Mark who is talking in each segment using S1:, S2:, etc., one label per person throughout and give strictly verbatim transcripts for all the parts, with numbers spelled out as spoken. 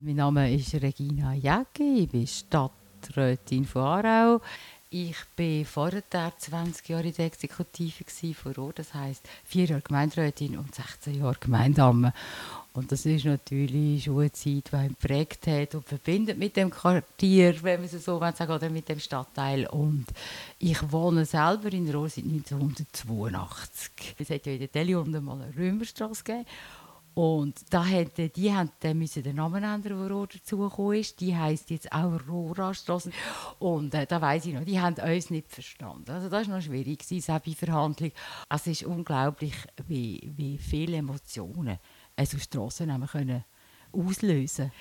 S1: Mein Name ist Regina Jäcki, ich bin Stadträtin von Aarau. Ich war vorher zwanzig Jahre in der Exekutive vor Ort, das heisst vier Jahre Gemeinderätin und sechzehn Jahre Gemeindeamme. Und das ist natürlich schon eine Zeit, die einen geprägt hat und verbindet mit dem Quartier, wenn man es so sagen will, oder mit dem Stadtteil. Und ich wohne selber in Rohr seit neunzehnhundertzweiundachtzig. Es hat ja in der Deli-Unten mal eine Römerstrasse gegeben. Und da hat, die haben dann müssen den Namen ändern, der Rohr dazugekommen ist. Die heisst jetzt auch Rohrastrasse. Und äh, da weiss ich noch, die haben uns nicht verstanden. Also das war noch schwierig, auch bei Verhandlungen. Also es ist unglaublich, wie, wie viele Emotionen so Strassennamen können auslösen.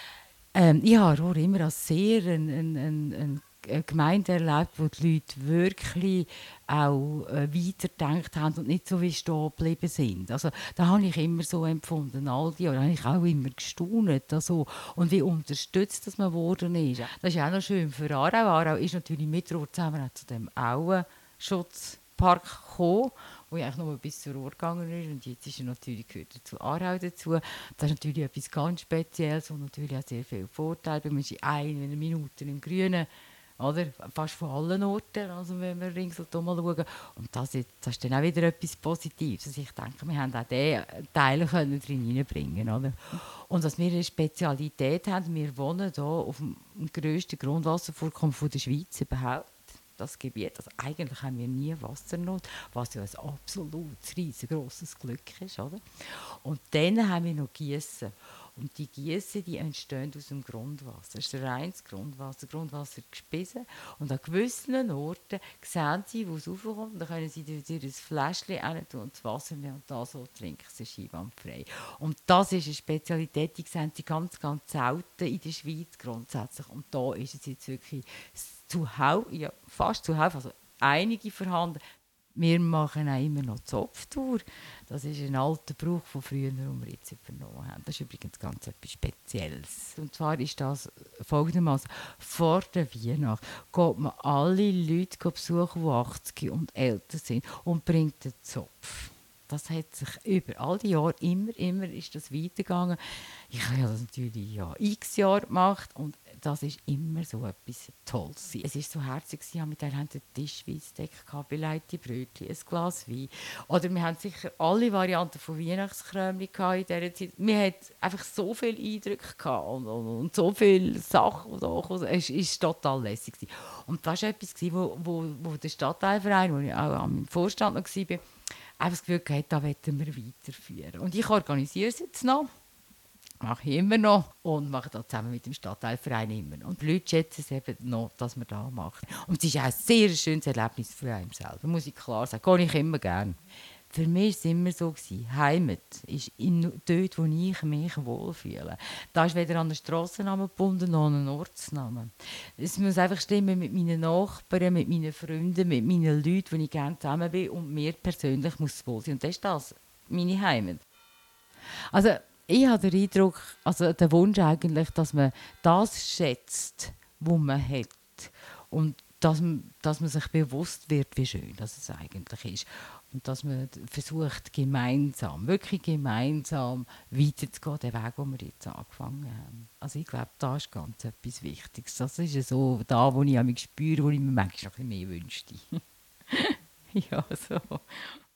S1: Ähm, ich habe Rohr immer als sehr eine ein, ein, ein Gemeinde erlebt, wo die Leute wirklich auch äh, weitergedacht haben und nicht so wie stehen geblieben sind. Also, da habe ich immer so empfunden, all die Jahre. Da habe ich auch immer gestaunt. Also, und wie unterstützt das man geworden ist. Das ist auch noch schön für Aarau. Aarau ist natürlich mit Rohr zusammen auch zu dem Auenschutzpark gekommen, wo ich eigentlich nur bis zur Ruhr gegangen ist. Und jetzt ist er natürlich, gehört er zu Aarau dazu. Das ist natürlich etwas ganz Spezielles und natürlich auch sehr viele Vorteile. Man ist in einer Minute im Grünen, oder? Fast von allen Orten, also wenn wir ringsherum mal schauen. Und das, ist, das ist dann auch wieder etwas Positives. Also ich denke, wir haben auch diesen Teil können drin hineinbringen, oder? Und was wir eine Spezialität haben, wir wohnen hier auf dem grössten Grundwasservorkommen der Schweiz überhaupt. Das Gebiet. Also eigentlich haben wir nie Wassernot, was ja ein absolut riesengroßes Glück ist. Oder? Und dann haben wir noch Giessen. Und die Giessen, die entstehen aus dem Grundwasser. Das ist reines Grundwasser, Grundwasser gespissen. Und an gewissen Orten sehen sie, wo es raufkommt, und dann können sie durch ein Fläschchen rein tun und das Wasser nehmen und das so trinken. Es ist einwandfrei. Und das ist eine Spezialität, die sehen sie ganz, ganz selten in der Schweiz grundsätzlich. Und da ist es jetzt wirklich zuhauf, ja, fast zuhauf, also einige vorhanden. Wir machen auch immer noch Zopftour. Das ist ein alter Brauch von früher, den wir jetzt übernommen haben. Das ist übrigens ganz etwas Spezielles. Und zwar ist das folgendermaßen: Vor der Weihnacht geht man alle Leute besuchen, die achtzig und älter sind, und bringt den Zopf. Das hat sich über all die Jahre immer, immer ist das weitergegangen. Ich habe das natürlich ja x Jahre gemacht und das ist immer so etwas Tolles. Es war so herzig, wir haben einen Tischweissdeck, belegte Brötchen, ein Glas Wein. Oder wir haben sicher alle Varianten von Weihnachtskrömchen in dieser Zeit. Wir hatten einfach so viele Eindrücke gehabt und, und, und so viele Sachen. Es war total lässig. Und das war etwas, wo, wo, wo der Stadtteilverein, wo ich auch am Vorstand noch war, einfach das Gefühl hatte, da wollen wir weiterführen. Und ich organisiere es jetzt noch. Mache ich immer noch und mache das zusammen mit dem Stadtteilverein immer. Und die Leute schätzen es eben noch, dass man das macht. Und es ist auch ein sehr schönes Erlebnis für einen selber, muss ich klar sagen. Gehe ich immer gerne. Für mich war es immer so, Heimat ist in, dort, wo ich mich wohlfühle. Da ist weder an den Strassennamen gebunden noch an einen Ortsnamen. Es muss einfach stimmen mit meinen Nachbarn, mit meinen Freunden, mit meinen Leuten, die ich gerne zusammen bin. Und mir persönlich muss es wohl sein. Und das ist das, meine Heimat. Also, ich habe den Eindruck, also den Wunsch eigentlich, dass man das schätzt, was man hat. Und dass man, dass man sich bewusst wird, wie schön das es eigentlich ist. Und dass man versucht, gemeinsam, wirklich gemeinsam weiterzugehen, den Weg, den wir jetzt angefangen haben. Also ich glaube, das ist ganz etwas Wichtiges. Das ist so da, wo ich mich spüre, wo ich mir manchmal noch ein bisschen mehr wünschte. Ja, so.